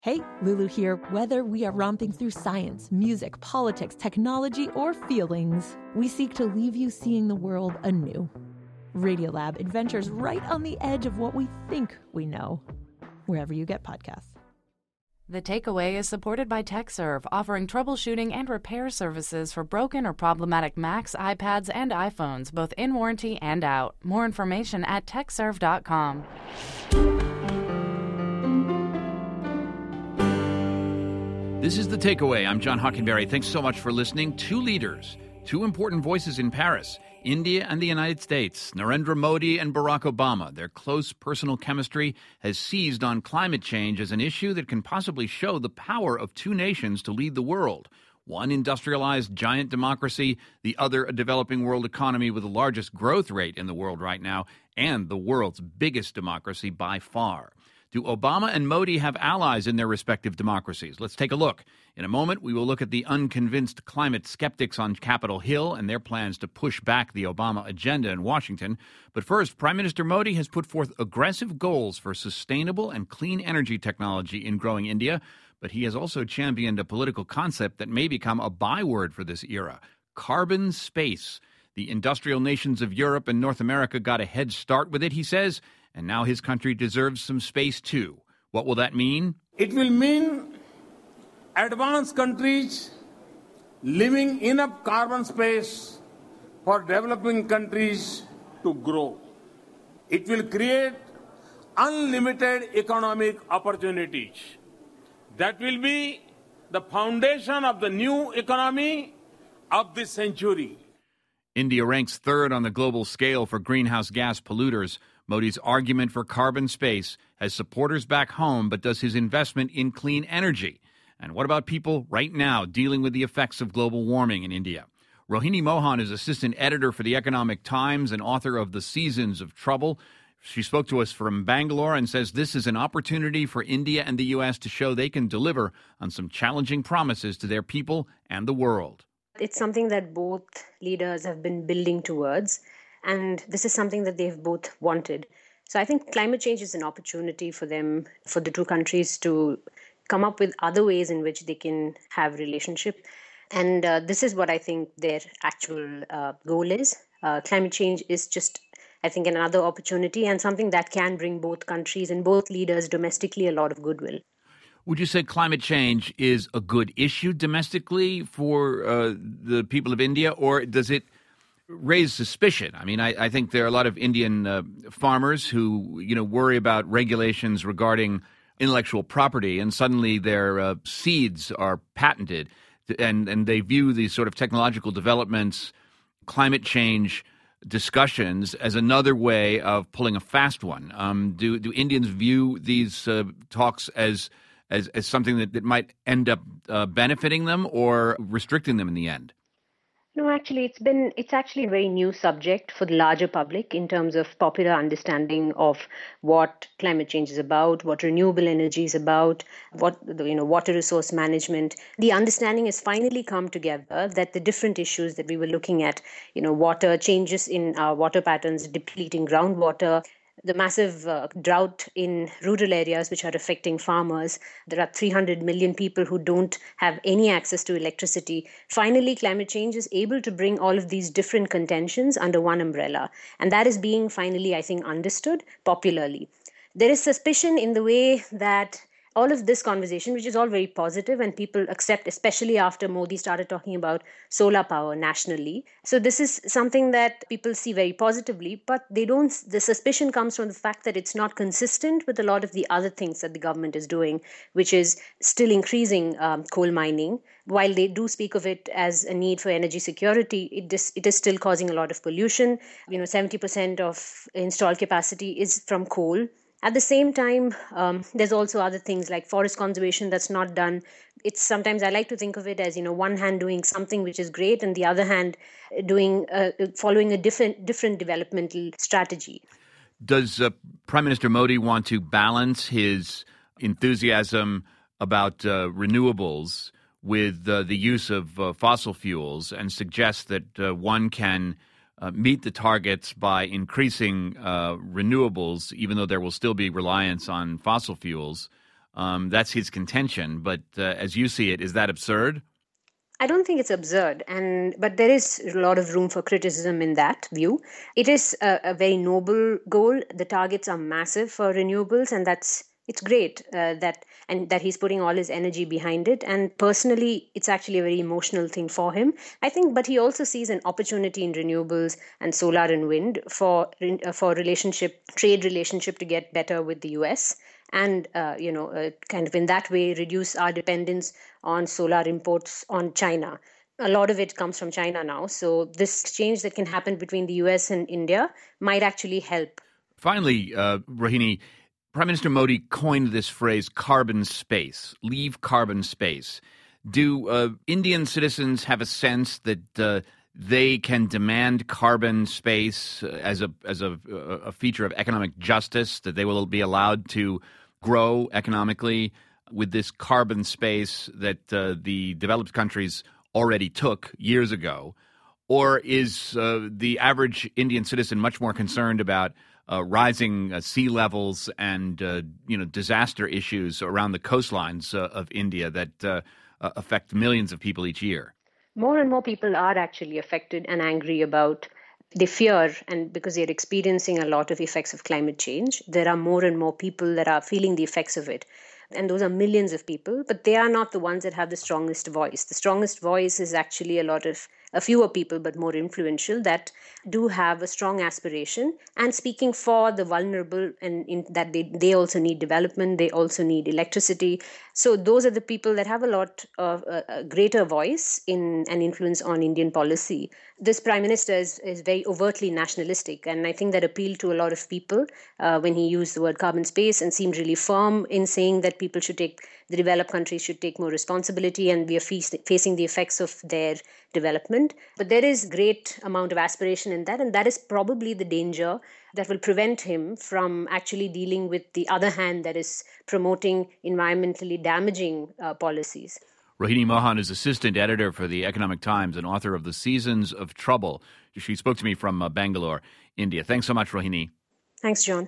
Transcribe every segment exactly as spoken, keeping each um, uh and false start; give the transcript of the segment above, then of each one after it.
Hey, Lulu here. Whether we are romping through science, music, politics, technology, or feelings, we seek to leave you seeing the world anew. Radiolab adventures right on the edge of what we think we know, wherever you get podcasts. The Takeaway is supported by TechServe, offering troubleshooting and repair services for broken or problematic Macs, iPads, and iPhones, both in warranty and out. More information at tech serve dot com. This is The Takeaway. I'm John Hockenberry. Thanks so much for listening. Two leaders, two important voices in Paris, India and the United States, Narendra Modi and Barack Obama. Their close personal chemistry has seized on climate change as an issue that can possibly show the power of two nations to lead the world. One industrialized giant democracy, the other a developing world economy with the largest growth rate in the world right now, and the world's biggest democracy by far. Do Obama and Modi have allies in their respective democracies? Let's take a look. In a moment, we will look at the unconvinced climate skeptics on Capitol Hill and their plans to push back the Obama agenda in Washington. But first, Prime Minister Modi has put forth aggressive goals for sustainable and clean energy technology in growing India. But he has also championed a political concept that may become a byword for this era: carbon space. The industrial nations of Europe and North America got a head start with it, he says, and now his country deserves some space too. What will that mean? It will mean advanced countries leaving enough carbon space for developing countries to grow. It will create unlimited economic opportunities. That will be the foundation of the new economy of this century. India ranks third on the global scale for greenhouse gas polluters. Modi's argument for carbon space has supporters back home, but does his investment in clean energy? And what about people right now dealing with the effects of global warming in India? Rohini Mohan is assistant editor for the Economic Times and author of The Seasons of Trouble. She spoke to us from Bangalore and says this is an opportunity for India and the U S to show they can deliver on some challenging promises to their people and the world. It's something that both leaders have been building towards, and this is something that they've both wanted. So I think climate change is an opportunity for them, for the two countries to come up with other ways in which they can have relationship. And uh, this is what I think their actual uh, goal is. Uh, climate change is just, I think, another opportunity and something that can bring both countries and both leaders domestically a lot of goodwill. Would you say climate change is a good issue domestically for uh, the people of India, or does it raise suspicion? I mean, I, I think there are a lot of Indian uh, farmers who, you know, worry about regulations regarding intellectual property, and suddenly their uh, seeds are patented, and, and they view these sort of technological developments, climate change discussions as another way of pulling a fast one. Um, do do Indians view these uh, talks as As, as something that, that might end up uh, benefiting them or restricting them in the end? No, actually, it's been it's actually a very new subject for the larger public in terms of popular understanding of what climate change is about, what renewable energy is about, what you know, water resource management. The understanding has finally come together that the different issues that we were looking at, you know, water changes in our water patterns, depleting groundwater, the massive uh, drought in rural areas which are affecting farmers. There are three hundred million people who don't have any access to electricity. Finally, climate change is able to bring all of these different contentions under one umbrella. And that is being finally, I think, understood popularly. There is suspicion in the way that all of this conversation, which is all very positive and people accept, especially after Modi started talking about solar power nationally. So this is something that people see very positively, but they don't, the suspicion comes from the fact that it's not consistent with a lot of the other things that the government is doing, which is still increasing um, coal mining. While they do speak of it as a need for energy security, it is, it is still causing a lot of pollution. You know, seventy percent of installed capacity is from coal. At the same time, um, there's also other things like forest conservation that's not done. It's sometimes I like to think of it as, you know, one hand doing something which is great and the other hand doing uh, following a different different developmental strategy. Does uh, Prime Minister Modi want to balance his enthusiasm about uh, renewables with uh, the use of uh, fossil fuels and suggest that uh, one can Uh, meet the targets by increasing uh, renewables, even though there will still be reliance on fossil fuels, Um, that's his contention. But uh, as you see it, is that absurd? I don't think it's absurd, and but there is a lot of room for criticism in that view. It is a, a very noble goal. The targets are massive for renewables, and that's it's great uh, that and that he's putting all his energy behind it. And personally, it's actually a very emotional thing for him, I think. But he also sees an opportunity in renewables and solar and wind for for relationship trade relationship to get better with the U S. And, uh, you know, uh, kind of in that way, reduce our dependence on solar imports on China. A lot of it comes from China now. So this exchange that can happen between the U S and India might actually help. Finally, uh, Rohini, Prime Minister Modi coined this phrase, carbon space, leave carbon space. Do uh, Indian citizens have a sense that uh, they can demand carbon space as a as a, a feature of economic justice, that they will be allowed to grow economically with this carbon space that uh, the developed countries already took years ago? Or is uh, the average Indian citizen much more concerned about uh, rising uh, sea levels and uh, you know disaster issues around the coastlines uh, of India that uh, uh, affect millions of people each year? More and more people are actually affected and angry about they fear, and because they're experiencing a lot of effects of climate change, there are more and more people that are feeling the effects of it. And those are millions of people, but they are not the ones that have the strongest voice. The strongest voice is actually a lot of a fewer people, but more influential, that do have a strong aspiration and speaking for the vulnerable, and in that they, they also need development, they also need electricity. So those are the people that have a lot of uh, a greater voice in an influence on Indian policy. This Prime Minister is, is very overtly nationalistic, and I think that appealed to a lot of people uh, when he used the word carbon space and seemed really firm in saying that people should take, the developed countries should take more responsibility, and we are fe- facing the effects of their development. But there is great amount of aspiration in that, and that is probably the danger that will prevent him from actually dealing with the other hand that is promoting environmentally damaging uh, policies. Rohini Mohan is assistant editor for the Economic Times and author of The Seasons of Trouble. She spoke to me from uh, Bangalore, India. Thanks so much, Rohini. Thanks, John.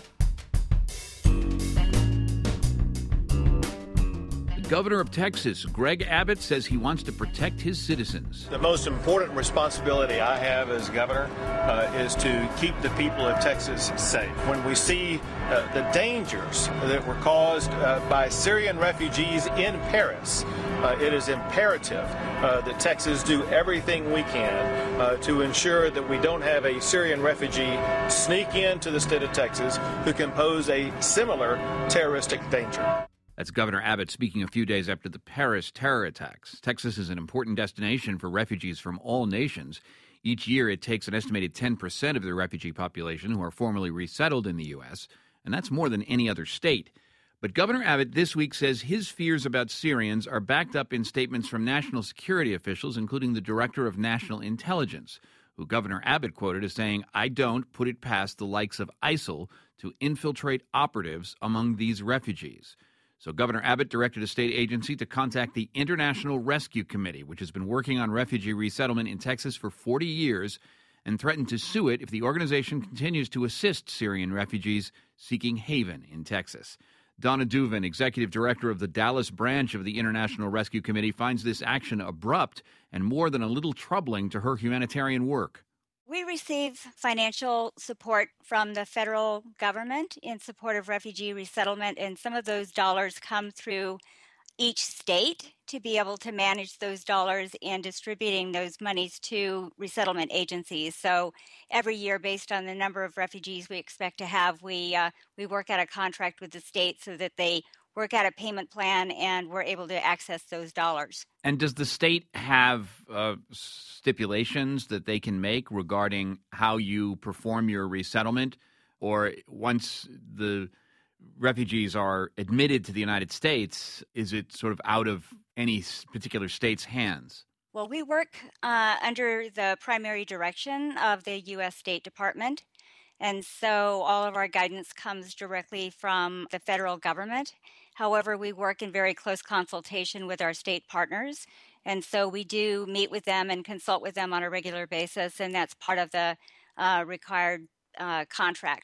Governor of Texas, Greg Abbott, says he wants to protect his citizens. The most important responsibility I have as governor uh, is to keep the people of Texas safe. When we see uh, the dangers that were caused uh, by Syrian refugees in Paris, uh, it is imperative uh, that Texas do everything we can uh, to ensure that we don't have a Syrian refugee sneak into the state of Texas who can pose a similar terroristic danger. That's Governor Abbott speaking a few days after the Paris terror attacks. Texas is an important destination for refugees from all nations. Each year, it takes an estimated ten percent of the refugee population who are formally resettled in the U S, and that's more than any other state. But Governor Abbott this week says his fears about Syrians are backed up in statements from national security officials, including the Director of National Intelligence, who Governor Abbott quoted as saying, "I don't put it past the likes of ISIL to infiltrate operatives among these refugees." So Governor Abbott directed a state agency to contact the International Rescue Committee, which has been working on refugee resettlement in Texas for forty years, and threatened to sue it if the organization continues to assist Syrian refugees seeking haven in Texas. Donna Duvin, executive director of the Dallas branch of the International Rescue Committee, finds this action abrupt and more than a little troubling to her humanitarian work. We receive financial support from the federal government in support of refugee resettlement, and some of those dollars come through each state to be able to manage those dollars and distributing those monies to resettlement agencies. So every year, based on the number of refugees we expect to have, we uh, we work out a contract with the state so that they work out a payment plan and we're able to access those dollars. And does the state have uh, stipulations that they can make regarding how you perform your resettlement? Or once the refugees are admitted to the United States, is it sort of out of any particular state's hands? Well, we work uh, under the primary direction of the U S State Department. And so all of our guidance comes directly from the federal government. However, we work in very close consultation with our state partners. And so we do meet with them and consult with them on a regular basis. And that's part of the uh, required uh, contract.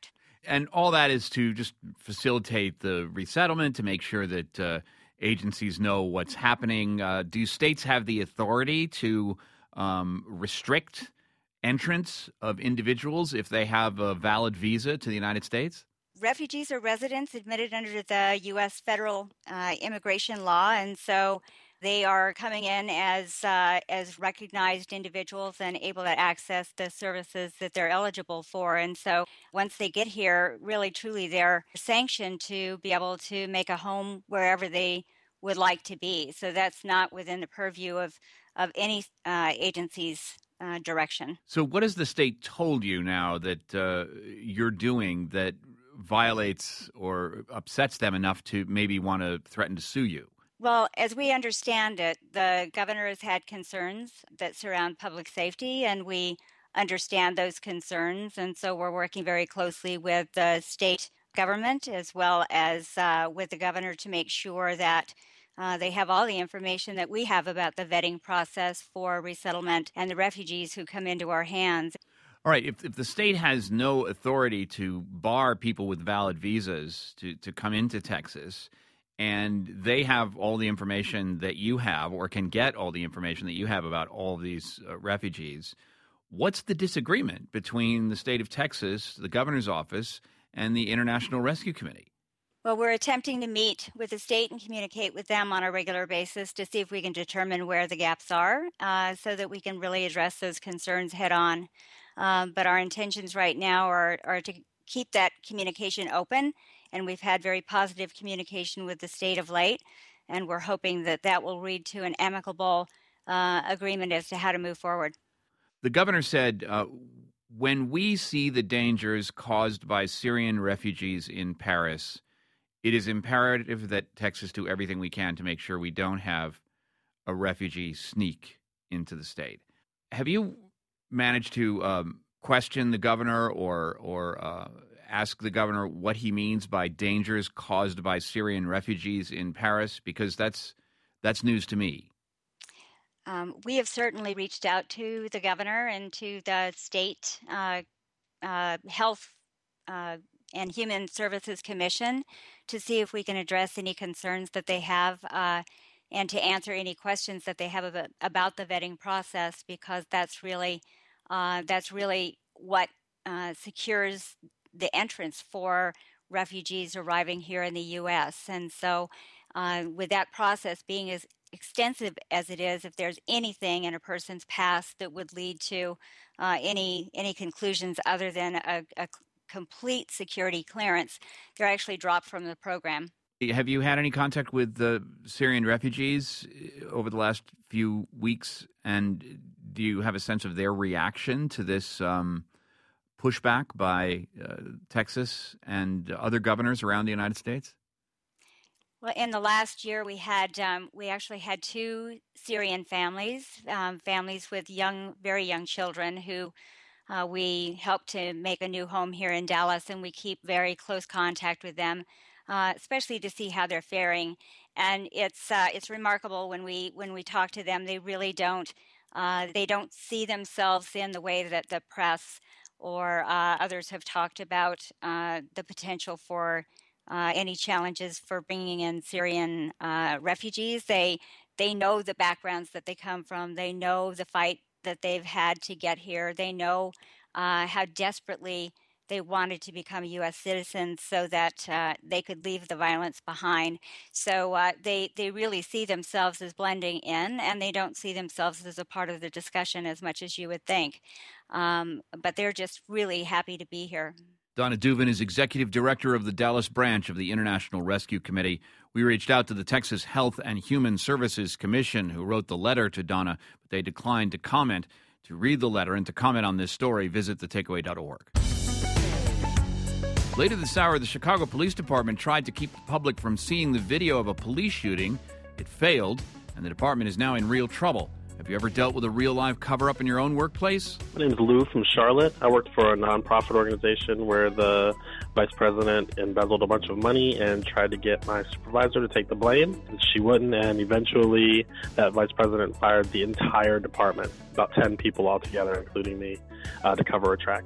And all that is to just facilitate the resettlement, to make sure that uh, agencies know what's happening. Uh, do states have the authority to um, restrict entrance of individuals if they have a valid visa to the United States? Refugees are residents admitted under the U S federal uh, immigration law, and so they are coming in as uh, as recognized individuals and able to access the services that they're eligible for. And so once they get here, really, truly, they're sanctioned to be able to make a home wherever they would like to be. So that's not within the purview of, of any uh, agency's uh, direction. So what has the state told you now that uh, you're doing that violates or upsets them enough to maybe want to threaten to sue you? Well, as we understand it, the governor has had concerns that surround public safety, and we understand those concerns. And so we're working very closely with the state government as well as uh, with the governor to make sure that uh, they have all the information that we have about the vetting process for resettlement and the refugees who come into our hands. All right, if, if the state has no authority to bar people with valid visas to, to come into Texas, and they have all the information that you have or can get all the information that you have about all of these uh, refugees, what's the disagreement between the state of Texas, the governor's office, and the International Rescue Committee? Well, we're attempting to meet with the state and communicate with them on a regular basis to see if we can determine where the gaps are uh, so that we can really address those concerns head on. Um, but our intentions right now are, are to keep that communication open, and we've had very positive communication with the state of late, and we're hoping that that will lead to an amicable uh, agreement as to how to move forward. The governor said, uh, when we see the dangers caused by Syrian refugees in Paris, it is imperative that Texas do everything we can to make sure we don't have a refugee sneak into the state. Have you managed to um, question the governor or or uh, ask the governor what he means by dangers caused by Syrian refugees in Paris? Because that's that's news to me. Um, we have certainly reached out to the governor and to the state uh, uh, health uh, and Human Services Commission to see if we can address any concerns that they have uh, and to answer any questions that they have about, about the vetting process, because that's really uh, that's really what uh, secures the entrance for refugees arriving here in the U S. And so uh, with that process being as extensive as it is, if there's anything in a person's past that would lead to uh, any any conclusions other than a, a complete security clearance, they're actually dropped from the program. Have you had any contact with the Syrian refugees over the last few weeks? And do you have a sense of their reaction to this um, pushback by uh, Texas and other governors around the United States? Well, in the last year, we had um, we actually had two Syrian families, um, families with young, very young children who uh, we helped to make a new home here in Dallas, and we keep very close contact with them, uh, especially to see how they're faring. And it's uh, it's remarkable when we when we talk to them, they really don't uh, they don't see themselves in the way that the press or uh, others have talked about uh, the potential for Uh, any challenges for bringing in Syrian uh, refugees. They they know the backgrounds that they come from. They know the fight that they've had to get here. They know uh, how desperately they wanted to become U S citizens so that uh, they could leave the violence behind. So uh, they, they really see themselves as blending in, and they don't see themselves as a part of the discussion as much as you would think. Um, but they're just really happy to be here. Donna Duvin is executive director of the Dallas branch of the International Rescue Committee. We reached out to the Texas Health and Human Services Commission, who wrote the letter to Donna, but they declined to comment. To read the letter and to comment on this story, visit the takeaway dot org. Later this hour, the Chicago Police Department tried to keep the public from seeing the video of a police shooting. It failed, and the department is now in real trouble. Have you ever dealt with a real-life cover-up in your own workplace? My name is Lou from Charlotte. I worked for a nonprofit organization where the vice president embezzled a bunch of money and tried to get my supervisor to take the blame. She wouldn't, and eventually that vice president fired the entire department, about ten people altogether, including me, uh, to cover her tracks.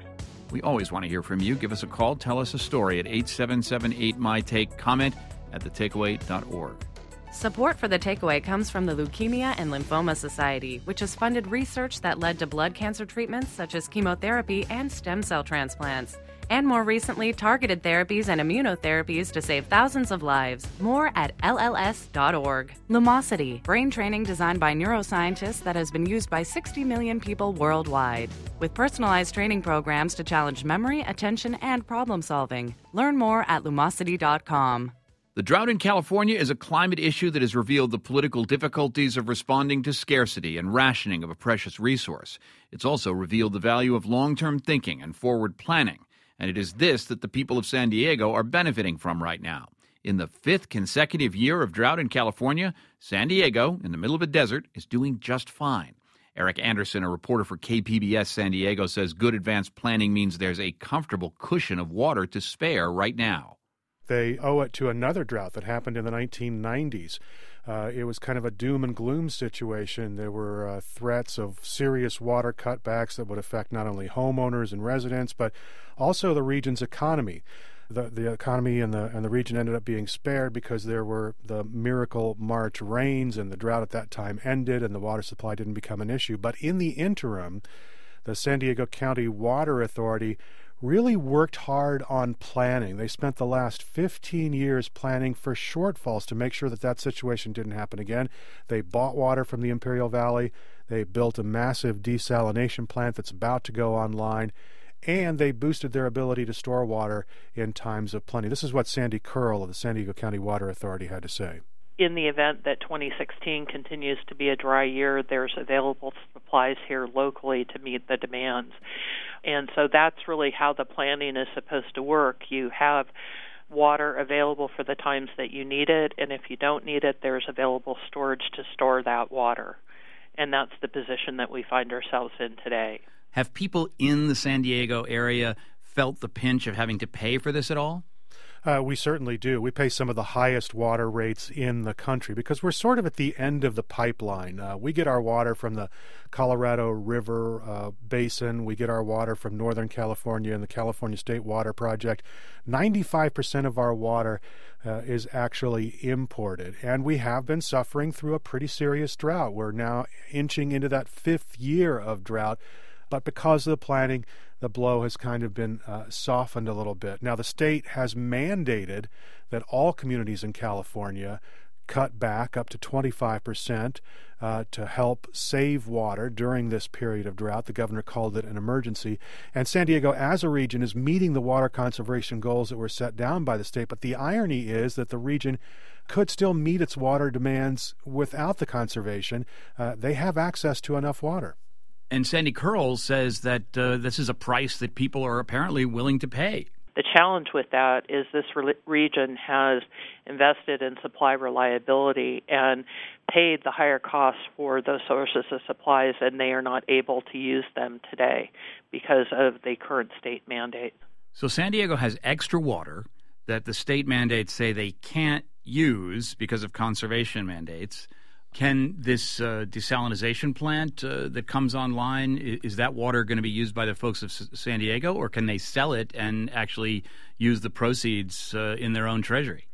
We always want to hear from you. Give us a call. Tell us a story at eight seven seven eight, M Y, take. Comment at the takeaway dot org. Support for The Takeaway comes from the Leukemia and Lymphoma Society, which has funded research that led to blood cancer treatments such as chemotherapy and stem cell transplants. And more recently, targeted therapies and immunotherapies to save thousands of lives. More at L L S dot org. Lumosity, brain training designed by neuroscientists that has been used by sixty million people worldwide. With personalized training programs to challenge memory, attention, and problem solving. Learn more at lumosity dot com. The drought in California is a climate issue that has revealed the political difficulties of responding to scarcity and rationing of a precious resource. It's also revealed the value of long-term thinking and forward planning. And it is this that the people of San Diego are benefiting from right now. In the fifth consecutive year of drought in California, San Diego, in the middle of a desert, is doing just fine. Eric Anderson, a reporter for K P B S San Diego, says good advanced planning means there's a comfortable cushion of water to spare right now. They owe it to another drought that happened in the nineteen nineties. Uh, it was kind of a doom and gloom situation. There were uh, threats of serious water cutbacks that would affect not only homeowners and residents, but also the region's economy. The the economy and the and the region ended up being spared because there were the miracle March rains, and the drought at that time ended, and the water supply didn't become an issue. But in the interim, the San Diego County Water Authority really worked hard on planning. They spent the last fifteen years planning for shortfalls to make sure that that situation didn't happen again. They bought water from the Imperial Valley. They built a massive desalination plant that's about to go online. And they boosted their ability to store water in times of plenty. This is what Sandy Curl of the San Diego County Water Authority had to say. In the event that twenty sixteen continues to be a dry year, there's available supplies here locally to meet the demands. And so that's really how the planning is supposed to work. You have water available for the times that you need it, and if you don't need it, there's available storage to store that water. And that's the position that we find ourselves in today. Have people in the San Diego area felt the pinch of having to pay for this at all? Uh, we certainly do. We pay some of the highest water rates in the country because we're sort of at the end of the pipeline. Uh, we get our water from the Colorado River uh, Basin. We get our water from Northern California and the California State Water Project. ninety-five percent of our water uh, is actually imported. And we have been suffering through a pretty serious drought. We're now inching into that fifth year of drought. But because of the planning, the blow has kind of been uh, softened a little bit. Now, the state has mandated that all communities in California cut back up to twenty-five percent uh, to help save water during this period of drought. The governor called it an emergency. And San Diego, as a region, is meeting the water conservation goals that were set down by the state. But the irony is that the region could still meet its water demands without the conservation. Uh, they have access to enough water. And Sandy Curl says that uh, this is a price that people are apparently willing to pay. The challenge with that is this re- region has invested in supply reliability and paid the higher costs for those sources of supplies, and they are not able to use them today because of the current state mandate. So San Diego has extra water that the state mandates say they can't use because of conservation mandates. Can this uh, desalination plant uh, that comes online, is that water going to be used by the folks of S- San Diego, or can they sell it and actually use the proceeds uh, in their own treasury?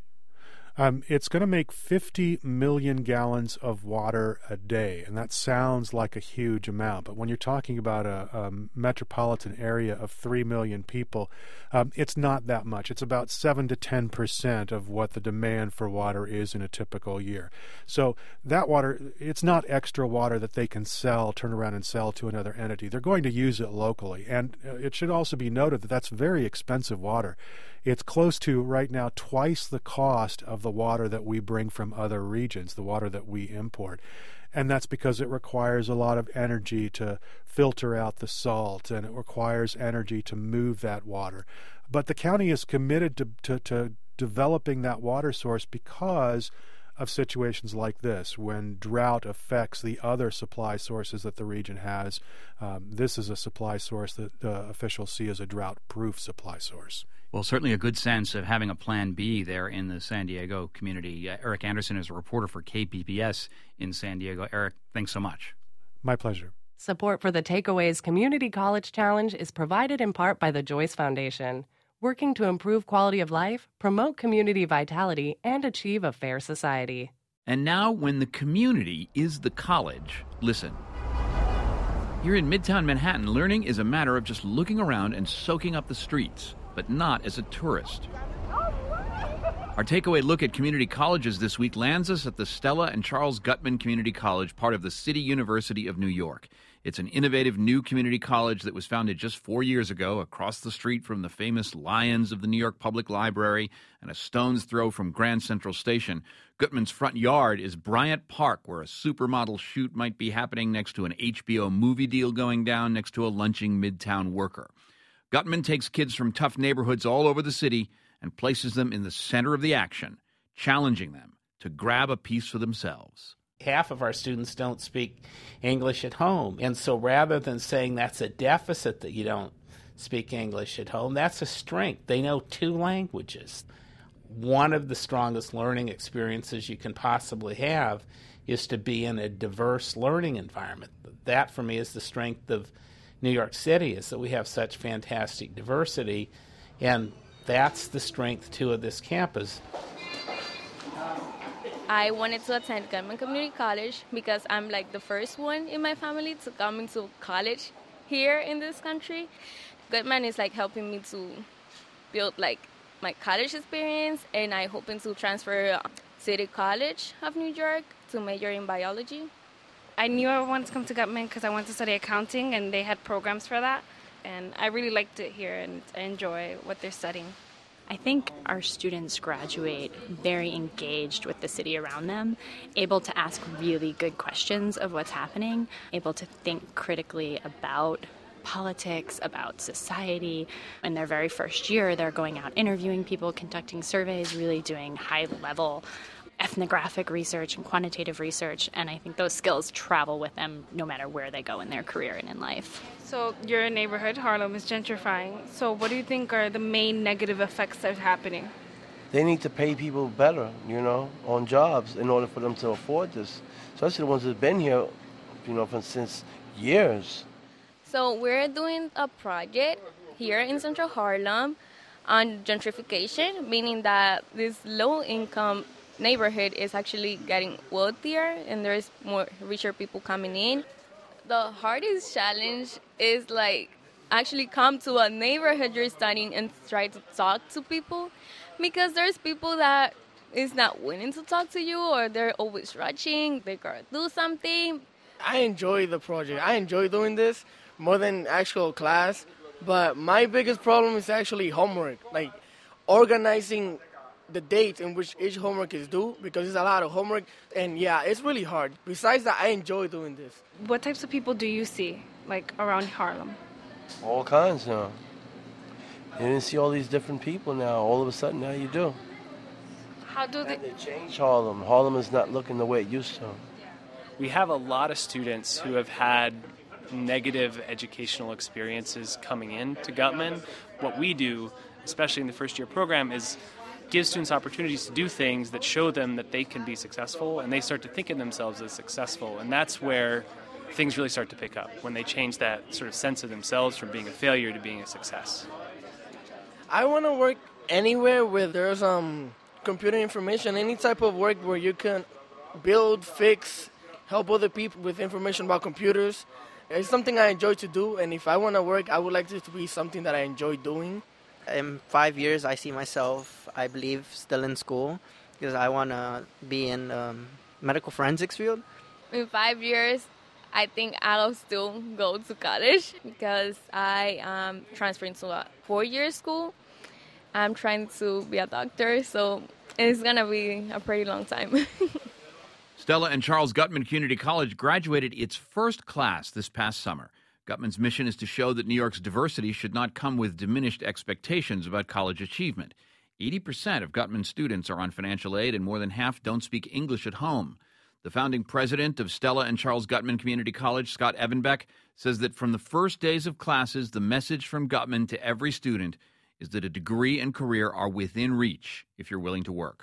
Um, it's going to make fifty million gallons of water a day, and that sounds like a huge amount. But when you're talking about a, a metropolitan area of three million people, um, it's not that much. It's about seven to ten percent of what the demand for water is in a typical year. So that water, it's not extra water that they can sell, turn around and sell to another entity. They're going to use it locally. And it should also be noted that that's very expensive water. It's close to, right now, twice the cost of the water that we bring from other regions, the water that we import. And that's because it requires a lot of energy to filter out the salt, and it requires energy to move that water. But the county is committed to, to, to developing that water source because of situations like this, when drought affects the other supply sources that the region has. Um, this is a supply source that the officials see as a drought-proof supply source. Well, certainly a good sense of having a plan B there in the San Diego community. Uh, Eric Anderson is a reporter for K P B S in San Diego. Eric, thanks so much. My pleasure. Support for the Takeaways Community College Challenge is provided in part by the Joyce Foundation, working to improve quality of life, promote community vitality, and achieve a fair society. And now, when the community is the college, listen. Here in Midtown Manhattan, learning is a matter of just looking around and soaking up the streets, but not as a tourist. Our takeaway look at community colleges this week lands us at the Stella and Charles Gutman Community College, part of the City University of New York. It's an innovative new community college that was founded just four years ago across the street from the famous Lions of the New York Public Library and a stone's throw from Grand Central Station. Gutman's front yard is Bryant Park, where a supermodel shoot might be happening next to an H B O movie deal going down next to a lunching Midtown worker. Gutman takes kids from tough neighborhoods all over the city and places them in the center of the action, challenging them to grab a piece for themselves. Half of our students don't speak English at home, and so rather than saying that's a deficit that you don't speak English at home, that's a strength. They know two languages. One of the strongest learning experiences you can possibly have is to be in a diverse learning environment. That, for me, is the strength of New York City, is that we have such fantastic diversity, and that's the strength, too, of this campus. I wanted to attend Gutman Community College because I'm like the first one in my family to come into college here in this country. Gutman is like helping me to build like my college experience, and I hoping to transfer City College of New York to major in biology. I knew I wanted to come to Gutman because I wanted to study accounting, and they had programs for that. And I really liked it here, and I enjoy what they're studying. I think our students graduate very engaged with the city around them, able to ask really good questions of what's happening, able to think critically about politics, about society. In their very first year, they're going out interviewing people, conducting surveys, really doing high-level ethnographic research and quantitative research, and I think those skills travel with them no matter where they go in their career and in life. So your neighborhood, Harlem, is gentrifying. So what do you think are the main negative effects that are happening? They need to pay people better, you know, on jobs in order for them to afford this, especially the ones that have been here, you know, for since years. So we're doing a project here in Central Harlem on gentrification, meaning that this low-income neighborhood is actually getting wealthier and there's more richer people coming in. The hardest challenge is like actually come to a neighborhood you're studying and try to talk to people, because there's people that is not willing to talk to you, or they're always rushing, they gotta do something. I enjoy the project. I enjoy doing this more than actual class, but my biggest problem is actually homework, like organizing the dates in which each homework is due, because it's a lot of homework, and yeah, it's really hard. Besides that, I enjoy doing this. What types of people do you see, like, around Harlem? All kinds now. You didn't see all these different people now. All of a sudden, now you do. How do they... And they change Harlem. Harlem is not looking the way it used to. We have a lot of students who have had negative educational experiences coming in to Gutman. What we do, especially in the first year program, is give students opportunities to do things that show them that they can be successful, and they start to think of themselves as successful. And that's where things really start to pick up, when they change that sort of sense of themselves from being a failure to being a success. I want to work anywhere where there's um computer information, any type of work where you can build, fix, help other people with information about computers. It's something I enjoy to do, and if I want to work, I would like it to be something that I enjoy doing. In five years, I see myself, I believe, still in school, because I want to be in the um, medical forensics field. In five years, I think I'll still go to college, because I am transferring to a four-year school. I'm trying to be a doctor, so it's going to be a pretty long time. Stella and Charles Gutman Community College graduated its first class this past summer. Gutman's mission is to show that New York's diversity should not come with diminished expectations about college achievement. eighty percent of Gutman students are on financial aid, and more than half don't speak English at home. The founding president of Stella and Charles Gutman Community College, Scott Evenbeck, says that from the first days of classes, the message from Gutman to every student is that a degree and career are within reach if you're willing to work.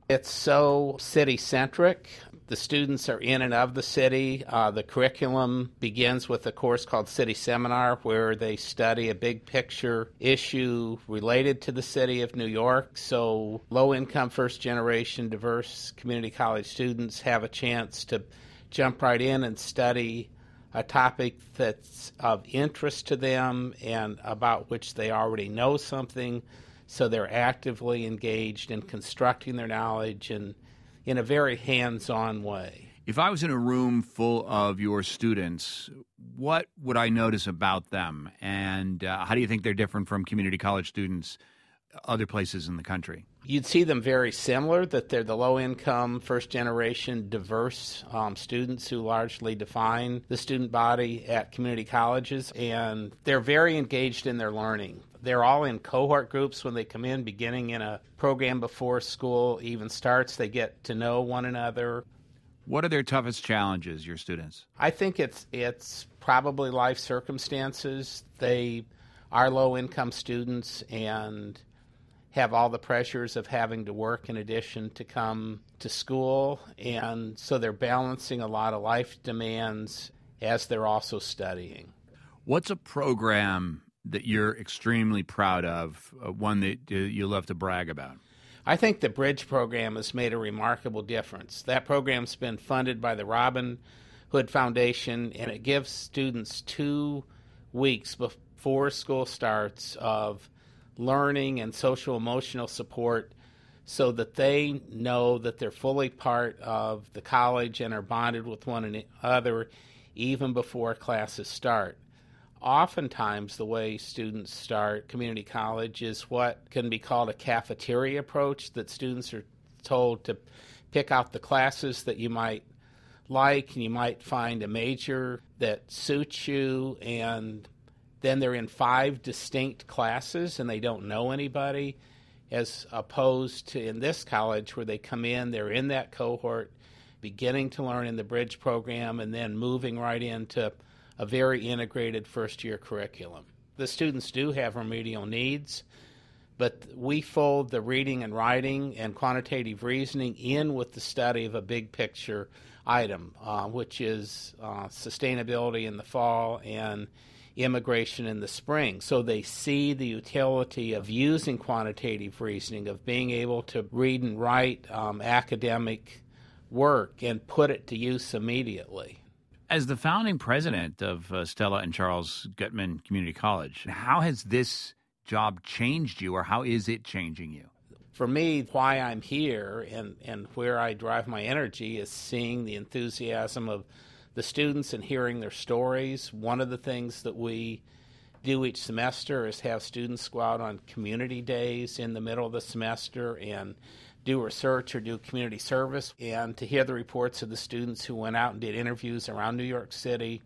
It's so city-centric. The students are in and of the city. Uh, the curriculum begins with a course called City Seminar, where they study a big picture issue related to the city of New York. So low-income, first-generation, diverse community college students have a chance to jump right in and study a topic that's of interest to them and about which they already know something. So they're actively engaged in constructing their knowledge and in a very hands-on way. If I was in a room full of your students, what would I notice about them? And uh, how do you think they're different from community college students other places in the country? You'd see them very similar, that they're the low-income, first-generation, diverse um, students who largely define the student body at community colleges, and they're very engaged in their learning. They're all in cohort groups when they come in, beginning in a program before school even starts. They get to know one another. What are their toughest challenges, your students? I think it's it's probably life circumstances. They are low-income students and have all the pressures of having to work in addition to come to school, and so they're balancing a lot of life demands as they're also studying. What's a program that you're extremely proud of, uh, one that uh, you love to brag about? I think the Bridge program has made a remarkable difference. That program's been funded by the Robin Hood Foundation, and it gives students two weeks before school starts of learning and social emotional support so that they know that they're fully part of the college and are bonded with one another even before classes start. Oftentimes, the way students start community college is what can be called a cafeteria approach, that students are told to pick out the classes that you might like, and you might find a major that suits you, and then they're in five distinct classes and they don't know anybody, as opposed to in this college where they come in, they're in that cohort, beginning to learn in the Bridge program, and then moving right into a very integrated first-year curriculum. The students do have remedial needs, but we fold the reading and writing and quantitative reasoning in with the study of a big picture item, uh, which is uh, sustainability in the fall and immigration in the spring. So they see the utility of using quantitative reasoning, of being able to read and write um, academic work and put it to use immediately. As the founding president of uh, Stella and Charles Gutman Community College, how has this job changed you, or how is it changing you? For me, why I'm here and, and where I drive my energy is seeing the enthusiasm of the students and hearing their stories. One of the things that we do each semester is have students go out on community days in the middle of the semester and do research or do community service, and to hear the reports of the students who went out and did interviews around New York City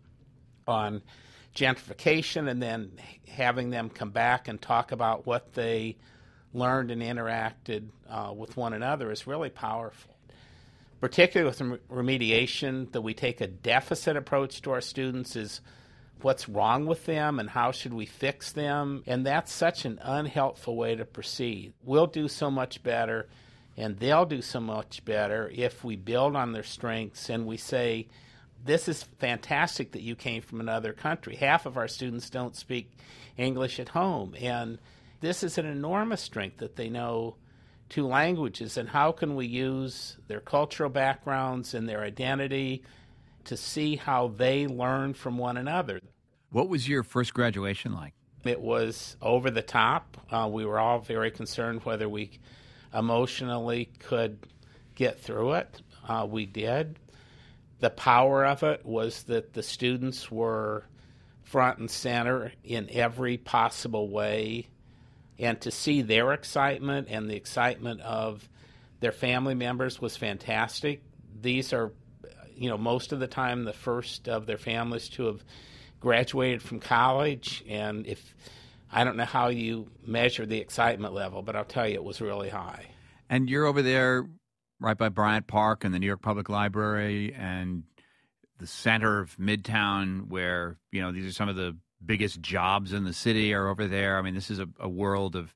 on gentrification, and then having them come back and talk about what they learned and interacted uh, with one another is really powerful. Particularly with remediation, that we take a deficit approach to our students is what's wrong with them and how should we fix them, and that's such an unhelpful way to proceed. We'll do so much better and they'll do so much better if we build on their strengths and we say, this is fantastic that you came from another country. Half of our students don't speak English at home, and this is an enormous strength that they know two languages, and how can we use their cultural backgrounds and their identity to see how they learn from one another. What was your first graduation like? It was over the top. Uh, we were all very concerned whether we emotionally could get through it. Uh, we did. The power of it was that the students were front and center in every possible way, and to see their excitement and the excitement of their family members was fantastic. These are, you know, most of the time the first of their families to have graduated from college, and if I don't know how you measure the excitement level, but I'll tell you it was really high. And you're over there right by Bryant Park and the New York Public Library and the center of Midtown, where, you know, these are some of the biggest jobs in the city are over there. I mean, this is a, a world of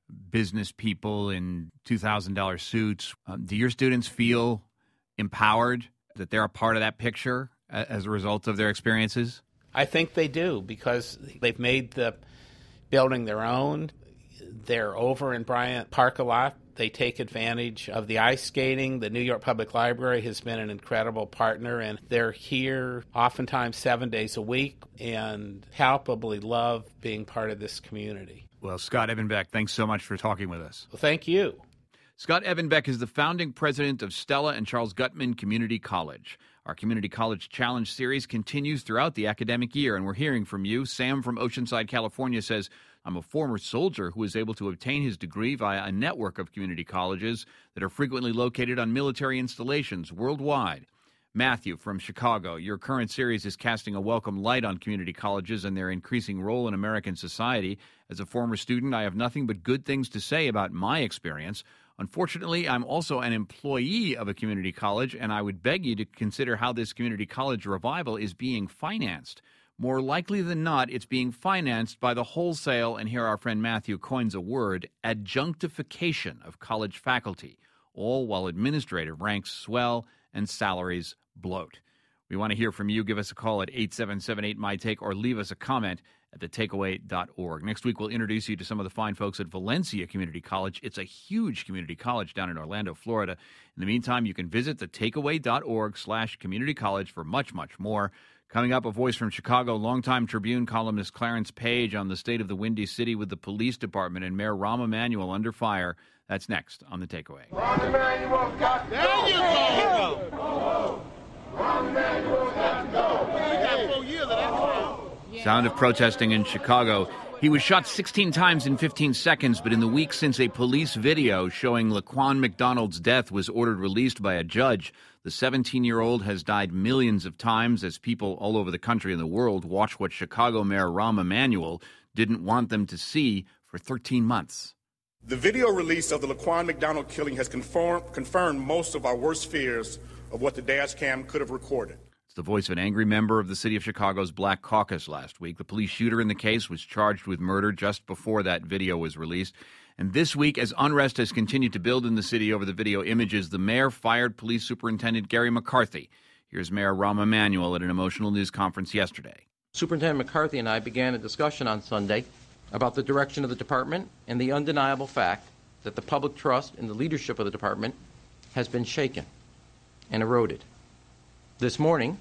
business people in two thousand dollars suits. Um, do your students feel empowered that they're a part of that picture as a result of their experiences? I think they do, because they've made the building their own. They're over in Bryant Park a lot. They take advantage of the ice skating. The New York Public Library has been an incredible partner, and they're here oftentimes seven days a week and palpably love being part of this community. Well, Scott Evenbeck, thanks so much for talking with us. Well, thank you. Scott Evenbeck is the founding president of Stella and Charles Gutman Community College. Our Community College Challenge series continues throughout the academic year, and we're hearing from you. Sam from Oceanside, California says, I'm a former soldier who was able to obtain his degree via a network of community colleges that are frequently located on military installations worldwide. Matthew from Chicago, your current series is casting a welcome light on community colleges and their increasing role in American society. As a former student, I have nothing but good things to say about my experience. Unfortunately, I'm also an employee of a community college, and I would beg you to consider how this community college revival is being financed. More likely than not, it's being financed by the wholesale, and here our friend Matthew coins a word, adjunctification of college faculty, all while administrative ranks swell and salaries bloat. We want to hear from you. Give us a call at eight seven seven eight, M Y Take or leave us a comment at the takeaway dot org. Next week, we'll introduce you to some of the fine folks at Valencia Community College. It's a huge community college down in Orlando, Florida. In the meantime, you can visit the takeaway dot org slash community college for much, much more. Coming up, a voice from Chicago, longtime Tribune columnist Clarence Page on the state of the Windy City with the police department and Mayor Rahm Emanuel under fire. That's next on The Takeaway. Rahm Emanuel got to go. There you go. go. Rahm Emanuel got to go. We got four years of that. Sound of protesting in Chicago. He was shot sixteen times in fifteen seconds, but in the week since a police video showing Laquan McDonald's death was ordered released by a judge, the seventeen-year-old has died millions of times as people all over the country and the world watch what Chicago Mayor Rahm Emanuel didn't want them to see for thirteen months. The video release of the Laquan McDonald killing has confirmed, confirmed most of our worst fears of what the dash cam could have recorded. It's the voice of an angry member of the city of Chicago's Black Caucus last week. The police shooter in the case was charged with murder just before that video was released. And this week, as unrest has continued to build in the city over the video images, the mayor fired Police Superintendent Gary McCarthy. Here's Mayor Rahm Emanuel at an emotional news conference yesterday. Superintendent McCarthy and I began a discussion on Sunday about the direction of the department and the undeniable fact that the public trust in the leadership of the department has been shaken and eroded. This morning,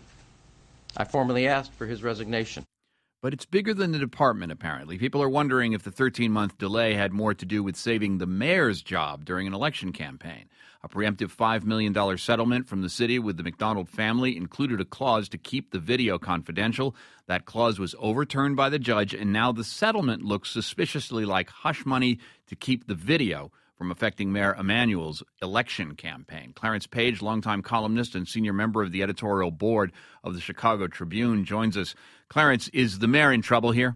I formally asked for his resignation. But it's bigger than the department, apparently. People are wondering if the thirteen-month delay had more to do with saving the mayor's job during an election campaign. A preemptive five million dollars settlement from the city with the McDonald family included a clause to keep the video confidential. That clause was overturned by the judge, and now the settlement looks suspiciously like hush money to keep the video from affecting Mayor Emanuel's election campaign. Clarence Page, longtime columnist and senior member of the editorial board of the Chicago Tribune, joins us. Clarence, is the mayor in trouble here?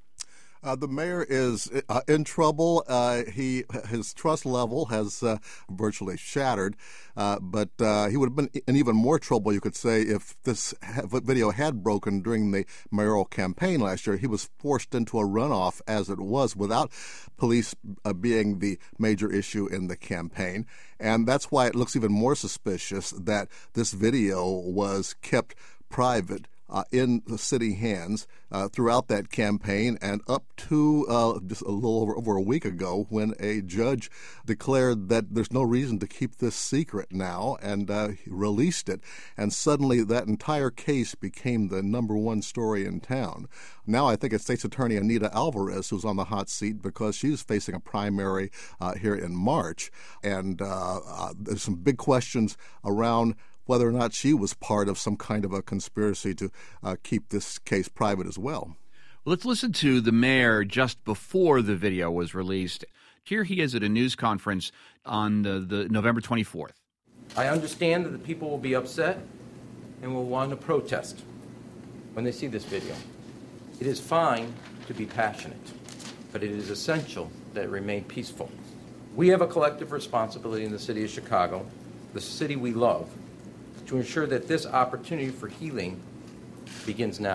Uh, the mayor is uh, in trouble. Uh, he his trust level has uh, virtually shattered, uh, but uh, he would have been in even more trouble, you could say, if this video had broken during the mayoral campaign last year. He was forced into a runoff as it was without police uh, being the major issue in the campaign. And that's why it looks even more suspicious that this video was kept private Uh, in the city hands uh, throughout that campaign and up to uh, just a little over, over a week ago when a judge declared that there's no reason to keep this secret now and uh, he released it. And suddenly that entire case became the number one story in town. Now I think it's State's Attorney Anita Alvarez who's on the hot seat because she's facing a primary uh, here in March. And uh, uh, there's some big questions around whether or not she was part of some kind of a conspiracy to uh, keep this case private as well. Well, let's listen to the mayor just before the video was released. Here he is at a news conference on the, the November twenty-fourth. I understand that the people will be upset and will want to protest when they see this video. It is fine to be passionate, but it is essential that it remain peaceful. We have a collective responsibility in the city of Chicago, the city we love, to ensure that this opportunity for healing begins now.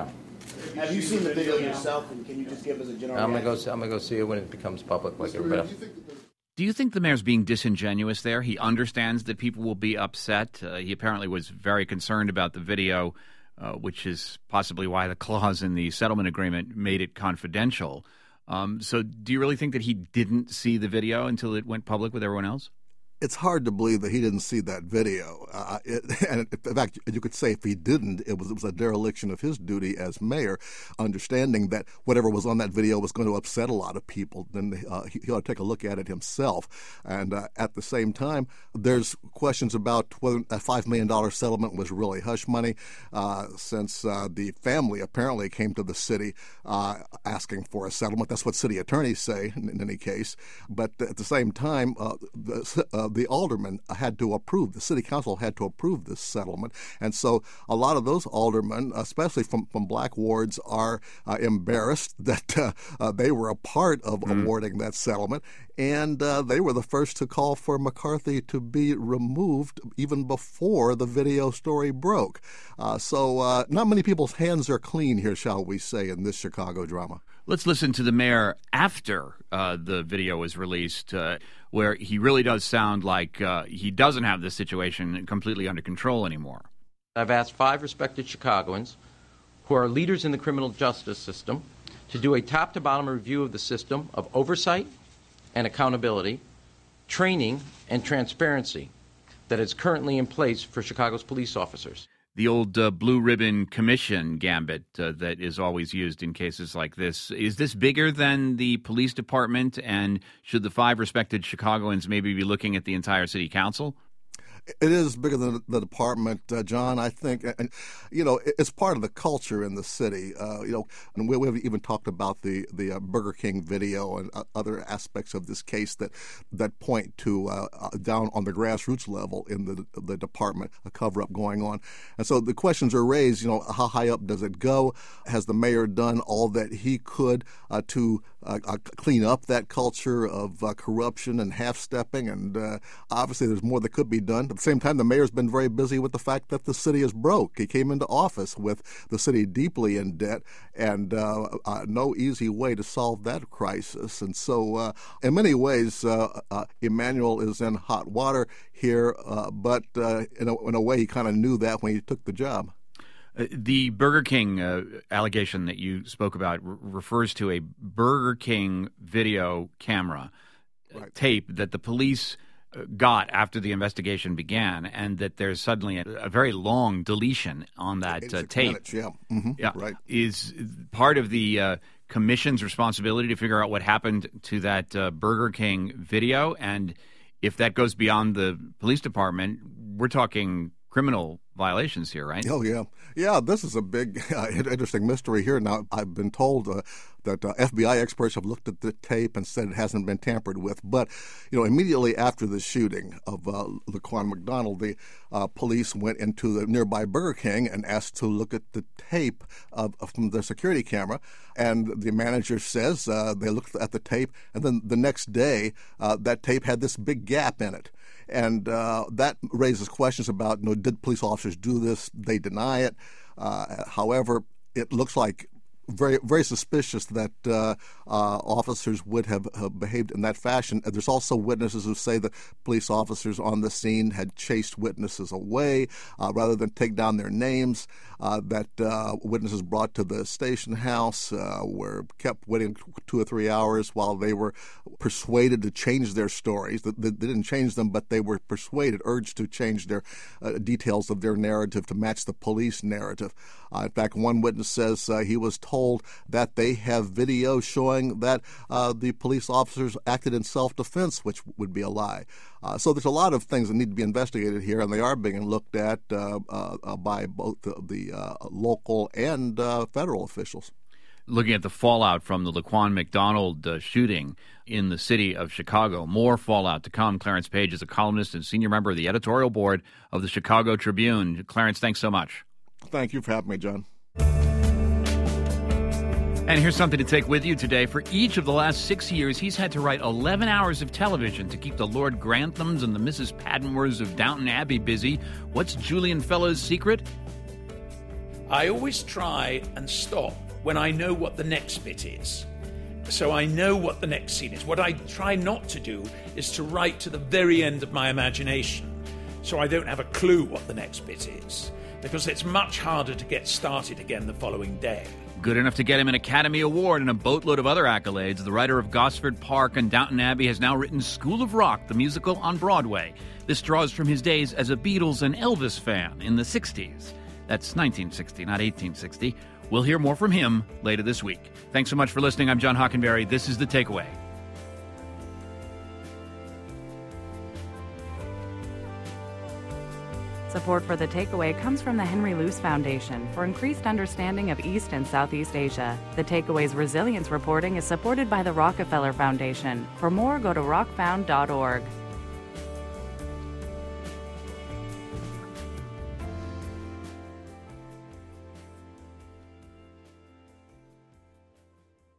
Have you seen the video yourself, and can you just give us a general I'm gonna go. reaction? See, I'm gonna go see it when it becomes public, like everybody else. Do you think the mayor's being disingenuous there? He understands that people will be upset. Uh, he apparently was very concerned about the video, uh, which is possibly why the clause in the settlement agreement made it confidential. Um, so do you really think that he didn't see the video until it went public with everyone else? It's hard to believe that he didn't see that video. Uh, it, and in fact, you could say if he didn't, it was, it was a dereliction of his duty as mayor, understanding that whatever was on that video was going to upset a lot of people. Then uh, he, he ought to take a look at it himself. And uh, at the same time, there's questions about whether a five million dollars settlement was really hush money, uh, since uh, the family apparently came to the city uh, asking for a settlement. That's what city attorneys say in, in any case. But at the same time, uh, the uh, the aldermen had to approve, the city council had to approve this settlement. And so a lot of those aldermen, especially from, from black wards, are uh, embarrassed that uh, uh, they were a part of mm-hmm. awarding that settlement. And uh, they were the first to call for McCarthy to be removed even before the video story broke. Uh, so uh, not many people's hands are clean here, shall we say, in this Chicago drama. Let's listen to the mayor after uh, the video was released, uh, where he really does sound like uh, he doesn't have the situation completely under control anymore. I've asked five respected Chicagoans who are leaders in the criminal justice system to do a top-to-bottom review of the system of oversight and accountability, training, and transparency that is currently in place for Chicago's police officers. The old uh, blue ribbon commission gambit uh, that is always used in cases like this. Is this bigger than the police department, and should the five respected Chicagoans maybe be looking at the entire city council? It is bigger than the department, uh, John, I think. And, you know, it's part of the culture in the city. Uh, you know, and we, we've even talked about the, the uh, Burger King video and uh, other aspects of this case that that point to uh, uh, down on the grassroots level in the the department, a cover-up going on. And so the questions are raised, you know, how high up does it go? Has the mayor done all that he could uh, to uh, uh, clean up that culture of uh, corruption and half-stepping? And uh, obviously there's more that could be done. At the same time, the mayor's been very busy with the fact that the city is broke. He came into office with the city deeply in debt, and uh, uh, no easy way to solve that crisis. And so uh, in many ways, uh, uh, Emanuel is in hot water here, uh, but uh, in, a, in a way he kind of knew that when he took the job. Uh, the Burger King uh, allegation that you spoke about r- refers to a Burger King video camera right. tape that the police got after the investigation began, and that there's suddenly a, a very long deletion on that uh, tape. Minutes, yeah, mm-hmm. yeah, right. Is part of the uh, commission's responsibility to figure out what happened to that uh, Burger King video, and if that goes beyond the police department, we're talking criminal violations here, right? Oh, yeah. Yeah, this is a big, uh, interesting mystery here. Now, I've been told uh, that uh, F B I experts have looked at the tape and said it hasn't been tampered with. But, you know, immediately after the shooting of uh, Laquan McDonald, the uh, police went into the nearby Burger King and asked to look at the tape of, of, from the security camera. And the manager says uh, they looked at the tape, and then the next day, uh, that tape had this big gap in it. And uh, that raises questions about, you know, did police officers do this? They deny it. Uh, however, it looks like very, very suspicious that uh, uh, officers would have, have behaved in that fashion. And there's also witnesses who say that police officers on the scene had chased witnesses away uh, rather than take down their names. Uh, that uh, witnesses brought to the station house uh, were kept waiting two or three hours while they were persuaded to change their stories. They, they didn't change them, but they were persuaded, urged to change their uh, details of their narrative to match the police narrative. Uh, in fact, one witness says uh, he was told that they have video showing that uh, the police officers acted in self-defense, which would be a lie. Uh, so there's a lot of things that need to be investigated here, and they are being looked at uh, uh, by both the, the uh, local and uh, federal officials. Looking at the fallout from the Laquan McDonald uh, shooting in the city of Chicago, more fallout to come. Clarence Page is a columnist and senior member of the editorial board of the Chicago Tribune. Clarence, thanks so much. Thank you for having me, John. And here's something to take with you today. For each of the last six years, he's had to write eleven hours of television to keep the Lord Granthams and the Missus Padmores of Downton Abbey busy. What's Julian Fellowes' secret? I always try and stop when I know what the next bit is. So I know what the next scene is. What I try not to do is to write to the very end of my imagination, so I don't have a clue what the next bit is, because it's much harder to get started again the following day. Good enough to get him an Academy Award and a boatload of other accolades, the writer of Gosford Park and Downton Abbey has now written School of Rock, the musical on Broadway. This draws from his days as a Beatles and Elvis fan in the sixties. That's nineteen sixty, not eighteen sixty. We'll hear more from him later this week. Thanks so much for listening. I'm John Hockenberry. This is The Takeaway. Support for The Takeaway comes from the Henry Luce Foundation for increased understanding of East and Southeast Asia. The Takeaway's resilience reporting is supported by the Rockefeller Foundation. For more, go to rock found dot org.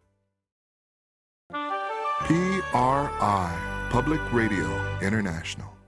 P R I, Public Radio International.